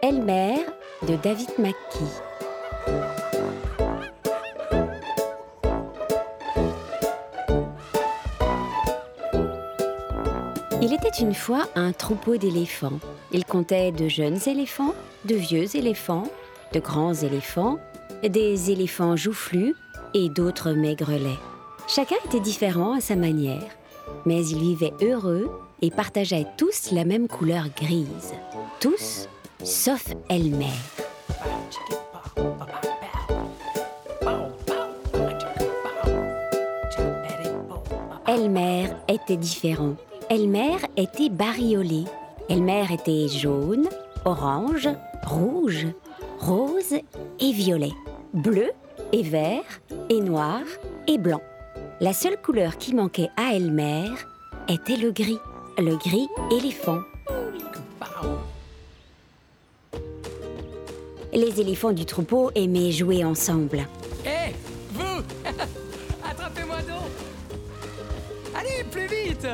Elmer de David McKee. Il était une fois un troupeau d'éléphants. Il comptait de jeunes éléphants, de vieux éléphants, de grands éléphants, des éléphants joufflus et d'autres maigrelets. Chacun était différent à sa manière, mais ils vivaient heureux et partageaient tous la même couleur grise. Tous, sauf Elmer. Elmer était différent. Elmer était bariolé. Elmer était jaune, orange, rouge, rose et violet, bleu et vert et noir et blanc. La seule couleur qui manquait à Elmer était le gris éléphant. Les éléphants du troupeau aimaient jouer ensemble. Hé, vous attrapez-moi donc. Allez, plus vite.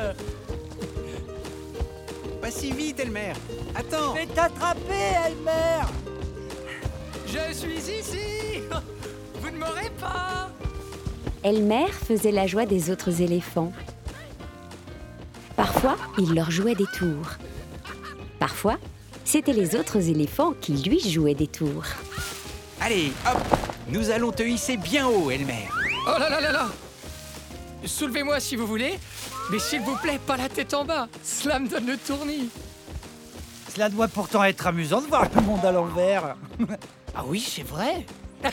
Pas si vite, Elmer. Attends. Je vais t'attraper, Elmer. Je suis ici. Vous ne m'aurez pas. Elmer faisait la joie des autres éléphants. Parfois, il leur jouait des tours. Parfois, c'étaient les autres éléphants qui lui jouaient des tours. Allez, hop. Nous allons te hisser bien haut, Elmer. Oh là là là là. Soulevez-moi si vous voulez, mais s'il vous plaît, pas la tête en bas. Cela me donne le tournis. Cela doit pourtant être amusant de voir le monde à l'envers. Ah oui, c'est vrai.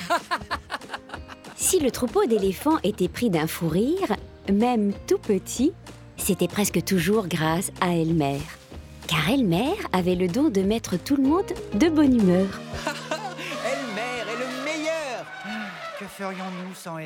Si le troupeau d'éléphants était pris d'un fou rire, même tout petit, c'était presque toujours grâce à Elmer. Car Elmer avait le don de mettre tout le monde de bonne humeur. Elmer est le meilleur. Que ferions-nous sans Elmer ?